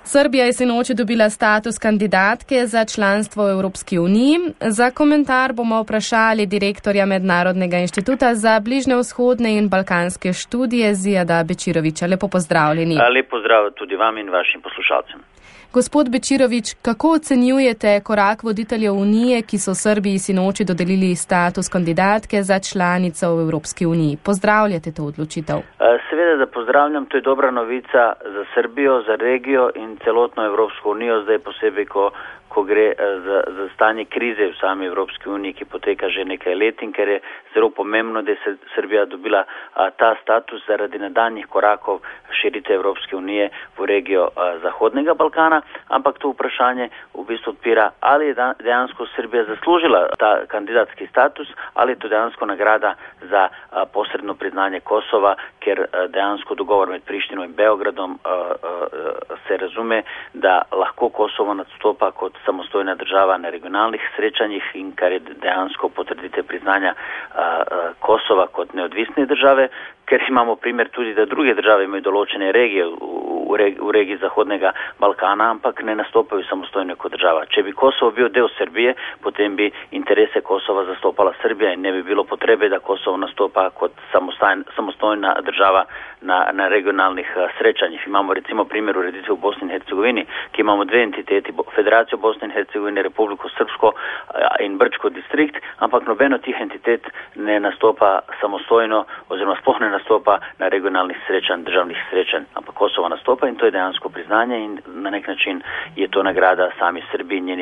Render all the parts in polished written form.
Srbija je sinoči dobila status kandidatke za članstvo v Evropski uniji. Za komentar bomo vprašali direktorja Mednarodnega inštituta za bližnjevzhodne in balkanske študije Zijada Bečirovića. Lepo pozdravljeni. Lep pozdrav tudi vam in vašim poslušalcem. Gospod Bečirović, kako ocenjujete korak voditeljev Unije, ki so Srbiji sinoči dodelili status kandidatke za članico v Evropski uniji? Pozdravljate to odločitev? Seveda, da pozdravljam, to je dobra novica za Srbijo, za regijo in celotno Evropsko unijo, zdaj posebej, ko gre za stanje krize v sami Evropski uniji, ki poteka že nekaj let in ker je zelo pomembno, da je Srbija dobila ta status zaradi nadaljnjih korakov širitve Evropske unije v regijo Zahodnega Balkana, ampak to vprašanje v bistvu odpira, ali je dejansko Srbija zaslužila ta kandidatski status, ali je to dejansko nagrada za posredno priznanje Kosova, ker dejansko dogovor med Prištino in Beogradom se razume, da lahko Kosovo nastopa kot samostojna država na regionalnih srečanjih in kar je dejansko potrditev priznanja Kosova kot neodvisne države, ker imamo primer tudi, da druge države imajo določene regije v regiji Zahodnega Balkana, ampak ne nastopajo samostojno kot država. Če bi Kosovo bil del Srbije, potem bi interese Kosova zastopala Srbija in ne bi bilo potrebe, da Kosovo nastopa kot samostojna država na regionalnih srečanjih. Imamo recimo primer ureditve v Bosni in Hercegovini, ki imamo dve entiteti, Federacijo Bosne in Hercegovine, Republiko Srpsko in Brčko distrikt, ampak nobeno tih entitet ne nastopa samostojno oziroma sploh ne nastopa na regionalnih srečanj, državnih srečanj, ampak Kosovo nastopa in to je dejansko priznanje in na nek način je to nagrada sami Srbiji in njeni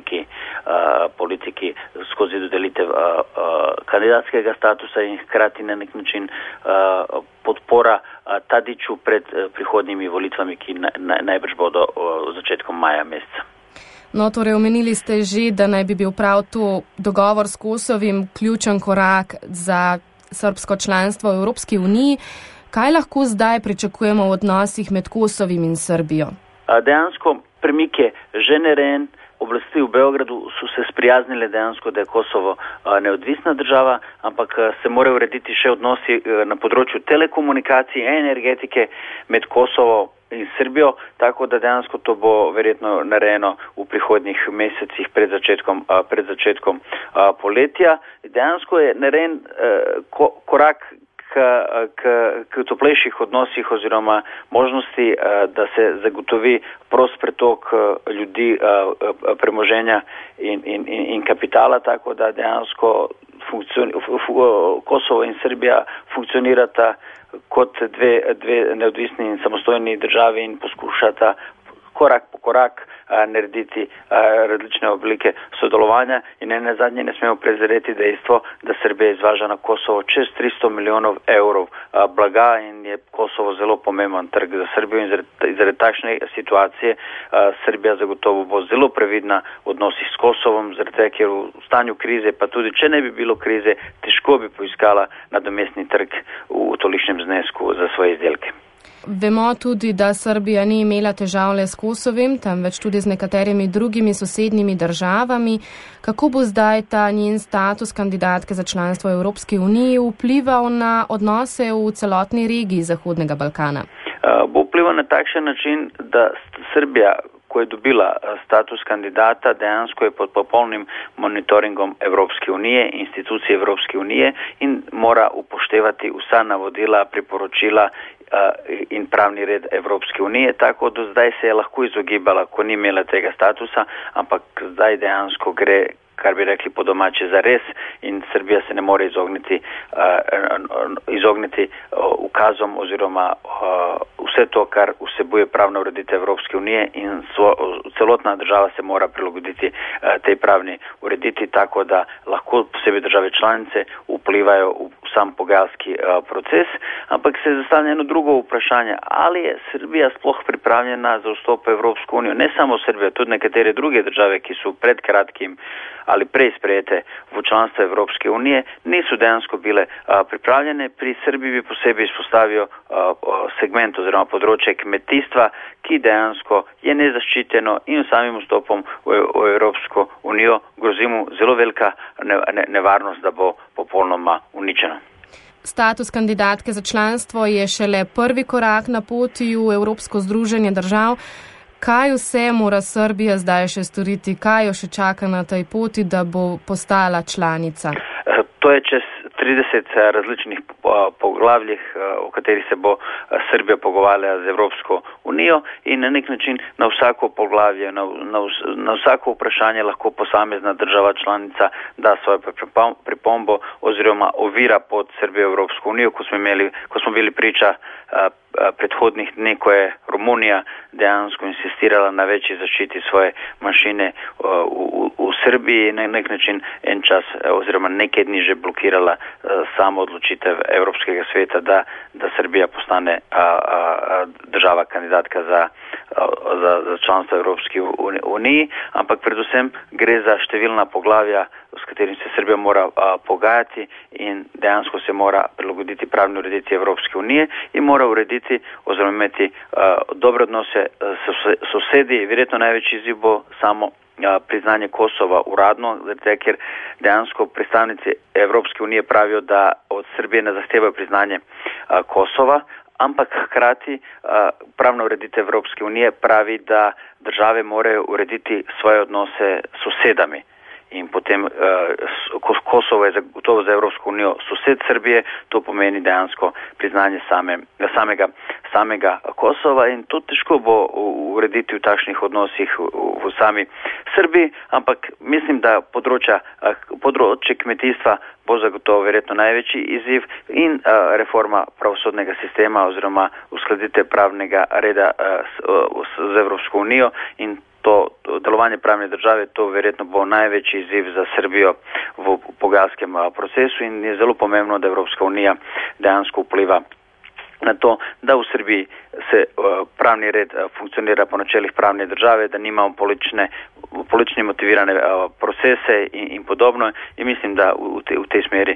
politiki skozi dodelitev kandidatskega statusa in hkrati na nek način podpora Tadiću pred prihodnjimi volitvami, ki najbrž bodo v začetku maja meseca. No, torej omenili ste že, da naj bi bil prav to dogovor s Kosovim ključen korak za srbsko članstvo v Evropski uniji. Kaj lahko zdaj pričakujemo v odnosih med Kosovim in Srbijo? Dejansko premik je že narejen. Oblasti v Beogradu so se sprijaznile dejansko, da je Kosovo neodvisna država, ampak se morajo urediti še odnosi na področju telekomunikacij in energetike med Kosovo in Srbijo, tako da dejansko to bo verjetno narejeno v prihodnjih mesecih pred začetkom poletja. Dejansko je narejen korak k toplejših odnosih oziroma možnosti, da se zagotovi prost pretok ljudi, premoženja in kapitala, tako da dejansko Kosovo in Srbija funkcionirata kot dve neodvisni in samostojni državi in poskušata korak po korak narediti različne oblike sodelovanja in ne zadnje ne smemo prezreti dejstvo, da Srbija izvaža na Kosovo čez 300 milijonov evrov blaga in je Kosovo zelo pomemben trg za Srbijo in zaradi takšne situacije Srbija zagotovo bo zelo previdna v odnosih s Kosovom, zaradi tega, ker v stanju krize, pa tudi če ne bi bilo krize, težko bi poiskala nadomestni trg v tolikšnem znesku za svoje izdelke. Vemo tudi, da Srbija ni imela težav le s Kosovim, temveč tudi z nekaterimi drugimi sosednjimi državami. Kako bo zdaj ta njen status kandidatke za članstvo v Evropski uniji vplival na odnose v celotni regiji Zahodnega Balkana? Bo vplival na takšen način, da Srbija, ko je dobila status kandidata, dejansko je pod popolnim monitoringom Evropske unije, institucije Evropske unije in mora upoštevati vsa navodila, priporočila in pravni red Evropske unije, tako do zdaj se je lahko izogibala, ko ni imela tega statusa, ampak zdaj dejansko gre, kar bi rekli po domače, za res in Srbija se ne more izogniti ukazom oziroma vse to, kar vsebuje pravna ureditev Evropske unije in celotna država se mora prilagoditi tej pravni urediti, tako da lahko posebej države članice vplivajo v sam pogajalski proces, ampak se zastavlja eno drugo vprašanje, ali je Srbija sploh pripravljena za vstop v Evropsko unijo. Ne samo Srbija, tudi nekatere druge države, ki so pred kratkim ali prej sprejete v članstvo Evropske unije, niso dejansko bile pripravljene. Pri Srbiji bi posebej izpostavil segment oziroma področje kmetijstva, ki dejansko je nezaščiteno in samim vstopom v Evropsko unijo grozi mu zelo velika nevarnost, da bo popolnoma uničena. Status kandidatke za članstvo je šele prvi korak na poti v Evropsko združenje držav. Kaj vse mora Srbija zdaj še storiti, kaj jo še čaka na tej poti, da bo postala članica? To je čez 30 različnih poglavljih, o katerih se bo Srbija pogovarjala z Evropsko unijo in na nek način na vsako poglavje, na vsako vprašanje lahko posamezna država članica da svojo pripombo oziroma ovira pod Srbijo Evropsko unijo, ko smo bili priča predhodnih dni, ko je Romunija dejansko insistirala na večji zaščiti svoje manjšine v Srbiji, na nek način en čas oziroma nekaj dni že blokirala samo odločitev Evropskega sveta, da Srbija postane država kandidatka za članstvo Evropski uniji, ampak predvsem gre za številna poglavja, s katerim se Srbija mora pogajati in dejansko se mora prilagoditi pravni urediti Evropske unije in mora urediti oziroma imeti dobre odnose s sosedi. Verjetno največji izziv bo samo priznanje Kosova uradno, ker dejansko predstavnici Evropske unije pravijo, da od Srbije ne zahtevajo priznanje Kosova, ampak hkrati pravna ureditev Evropske unije pravi, da države morajo urediti svoje odnose s sosedami. In potem Kosovo je zagotovo za Evropsko unijo sosed Srbije, to pomeni dejansko priznanje samega Kosova in to težko bo urediti v takšnih odnosih v sami Srbiji, ampak mislim, da področje kmetijstva bo zagotovo verjetno največji izziv in reforma pravosodnega sistema oziroma uskladitev pravnega reda z Evropsko unijo in to delovanje pravne države, to verjetno bo največji izziv za Srbijo v pogajalskem procesu in je zelo pomembno, da Evropska unija dejansko vpliva na to, da v Srbiji se pravni red funkcionira po načelih pravne države, da nimamo politično motivirane procese in podobno in mislim, da v tej smeri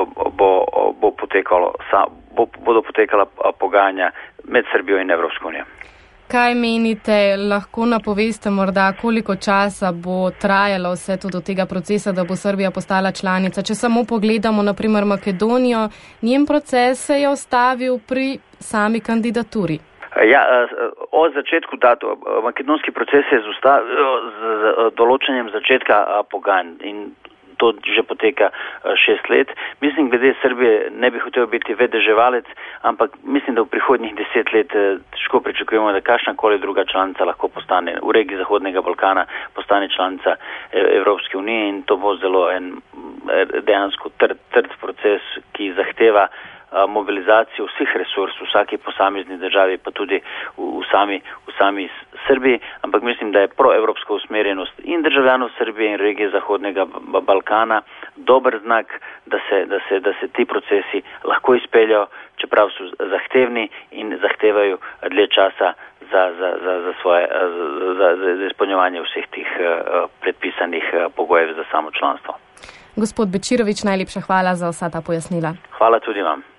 bodo potekala pogajanja med Srbijo in Evropsko unijo. Kaj menite, lahko napoveste morda, koliko časa bo trajalo vse to do tega procesa, da bo Srbija postala članica? Če samo pogledamo, na primer, Makedonijo, njen proces se je ustavil pri sami kandidaturi. Ja, od začetku makedonski proces je z določenjem začetka pogajanj in to že poteka 6 let. Mislim, glede Srbije ne bi hotel biti vedeževalec, ampak mislim, da v prihodnjih 10 let težko pričakujemo, da kakšnakoli druga članica lahko postane v regiji Zahodnega Balkana, postane članica Evropske unije in to bo zelo dejansko trd proces, ki zahteva mobilizacijo vseh resursov v vsaki posamezni državi, pa tudi v sami Srbiji, ampak mislim, da je proevropska usmerjenost in državljanov Srbije in regije Zahodnega Balkana dober znak, da se ti procesi lahko izpeljajo, čeprav so zahtevni in zahtevajo dlje časa za izpolnjevanje vseh tih predpisanih pogojev za samo članstvo. Gospod Bečirović, najlepša hvala za vsa ta pojasnila. Hvala tudi vam.